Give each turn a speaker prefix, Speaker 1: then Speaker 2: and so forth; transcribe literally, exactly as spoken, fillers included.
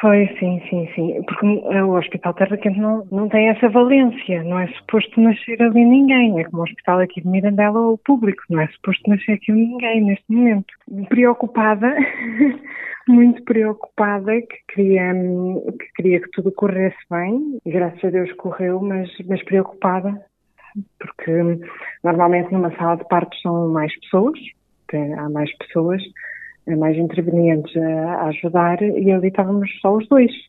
Speaker 1: Foi, sim, sim, sim. Porque o Hospital Terra Quente não, não tem essa valência. Não é suposto nascer ali ninguém. É como o hospital aqui de Mirandela ou o público. Não é suposto nascer aqui ninguém neste momento. Preocupada, muito preocupada, que queria, que queria que tudo corresse bem. E graças a Deus correu, mas, mas preocupada. Porque normalmente numa sala de partos são mais pessoas. Há mais pessoas, mais intervenientes a ajudar, e ali estávamos só os dois.